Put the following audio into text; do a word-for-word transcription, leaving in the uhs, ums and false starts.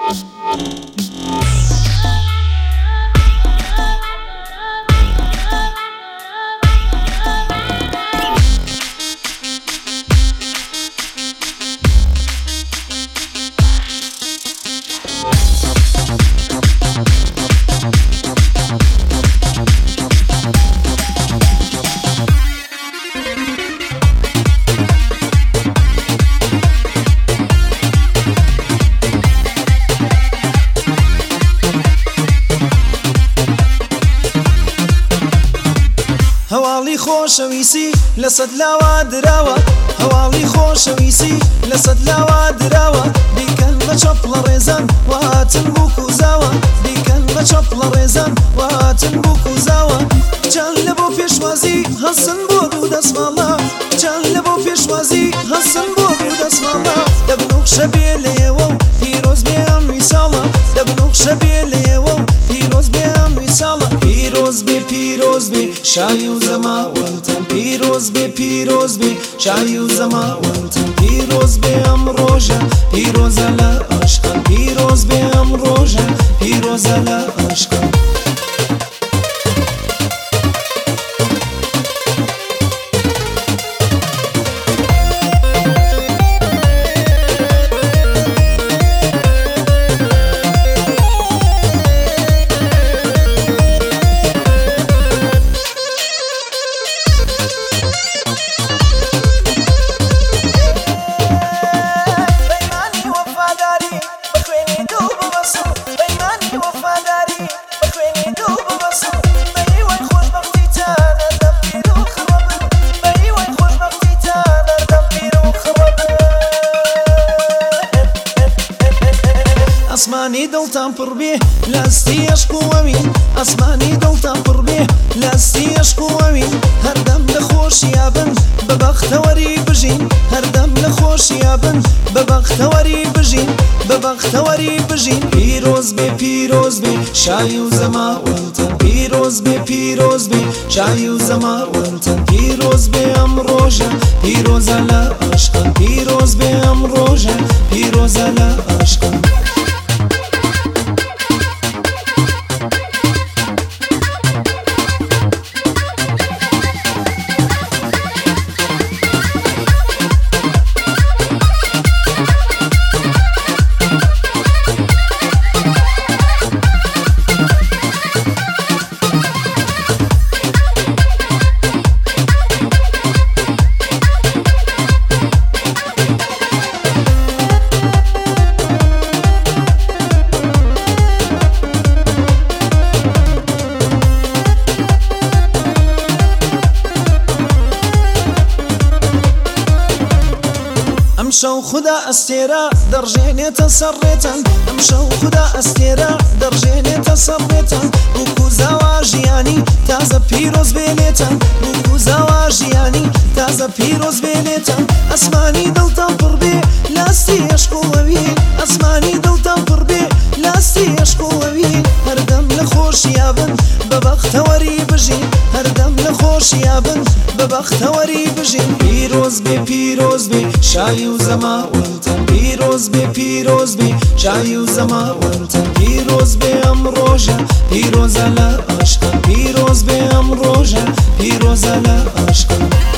هەواڵی خۆشەویستی لەسەد لاوا دراوە هەواڵی خۆشەویستی لەسەد لاوا دراوە بیکەن بە چەپڵە ڕێزان وهاتن بوو کوزاوە بیکەن بە چەپڵە ڕێزان وهاتن بوو کوزاوە جان لە بۆ پێشوازی هەسن بۆ دوو دەسماڵە جان لە بۆ پێشوازی هەسن بۆ دوو دەسماڵە دەبنوخشە بێ لە ئێوە و پیرۆز بێ ئەم ویساڵە دەبنوخشە بێ لە ئێوە و پیرۆز بێ ئەم ویساڵە پیرۆز بێ پیرۆز بێ شای و زەماوەندتان پیرۆز بێ پیرۆز بێ شای و زەماوەندتان پیرۆز بێ ئەم ڕۆژە پیرۆزە لە عاشقان پیرۆز بێ ئەم ڕۆژە پیرۆزە لە عاشقان ئەسمانی دڵتان پڕ بێ لەستی عشق و ئەوین ئەسمانی دڵتان پڕ بێ لەستی عشق و ئەوین هەردەم لە خۆشیابن بە بەختەوەری بژین هەردەم لە خۆشیابن بە بەختەوەری بژین بە بەختەوەری بژین پیرۆز بێ پیرۆز بێ شای و زەماوەندتان پیرۆز بێ پیرۆز بێ شای و زەماوەندتان پیرۆز بێ ئەم ڕۆژە پیرۆزە لە عاشقان پیرۆز بێ ئەم ڕۆژە پیرۆزە لە عاشقان ئەمشەو خوددا ئەستێرە دەڕژێنێتە سەرڕێتان ئەمشەو خوددا ئەستێرە دەڕژێنێتە سەرڕێتان بووکو زاوا ژیانی تازە پیرۆز بێنێتان بووکو زاوا ژیانی تازە پیرۆز بێنێتان ئەسمانی دڵتان پڕ بێ لاستی عشق و ئەوین ئەسمانی دڵتان پڕ بێ لاستی عشق و ئەوین هەردەم لە خۆشیابن بە بەختەوەری بژین هەردەم لە خۆشیابن بە بەختەوەری بژین پیرۆز بێ پیرۆز بێ شای و زەماوەندتان پیرۆز بێ پیرۆز بێ شای و زەماوەندتان پیرۆز بێ ئەم ڕۆژە پیرۆزە لە عاشقان پیرۆز بێ ئەم ڕۆژە پیرۆزە لە عاشقان